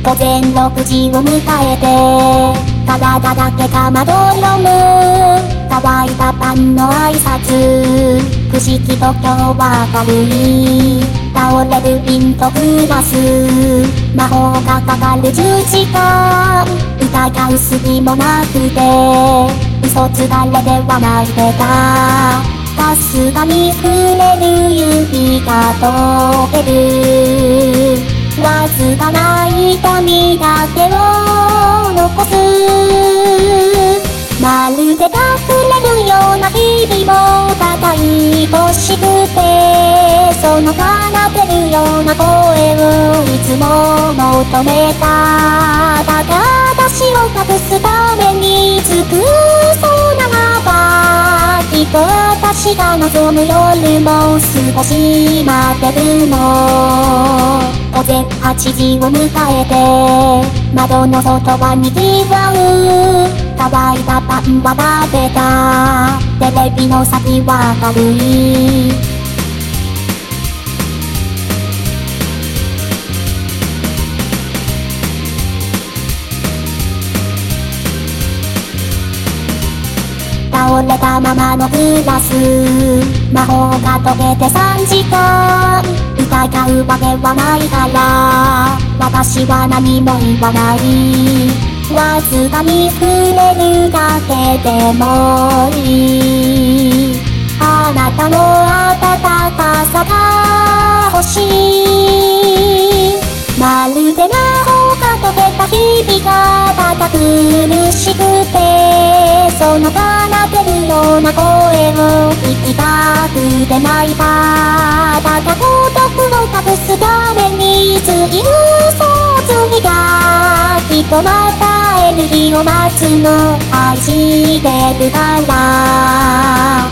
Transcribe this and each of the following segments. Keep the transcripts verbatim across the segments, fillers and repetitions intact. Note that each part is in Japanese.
午前ろくじを迎えて体だけがまどろむ乾いたパンの挨拶不思議と今日は軽い倒れる瓶とグラス魔法がかかるじゅうじかん疑う隙もなくて嘘つかれでは泣いてたかすかに触れる指が溶けるわずかな痛みだけを残すまるで隠れるような日々もただ愛しくてその奏でるような声をいつも求めたただ私を隠すために尽くそうならばきっと私が望む夜も少し待てるの午前はちじを迎えて窓の外はにぎわう乾いたパンは食べたテレビの先は軽い倒れたままのグラス魔法が解けてさんじかん疑うわけはないから私は何も言わないわずかに触れるだけでもいいあなたの温かさが欲しいまるで魔法が解けた日々がただ苦しくてその奏でるような声を聞きたくて泣いたただ孤独を隠すためについ嘘をついたきっとまた会える日を待つの愛してるから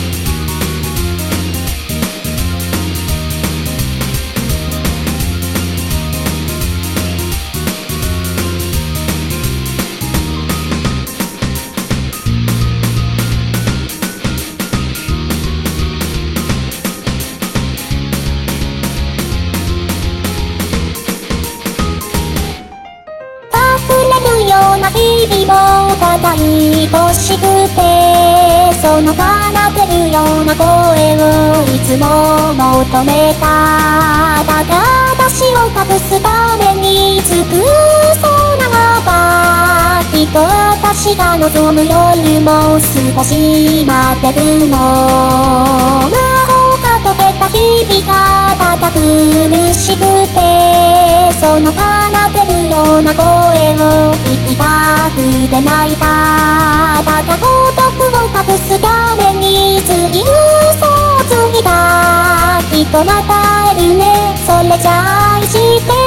日々もただ愛しくてその奏でるような声をいつも求めたただ私を隠すために尽くそうならばきっと私が望む夜も少し待てるの魔法が解けた日々がただ苦しくてその奏でるような声を聞きたくて泣いたただ孤独を隠すためについ嘘をついたきっとまた会えるねそれじゃ愛して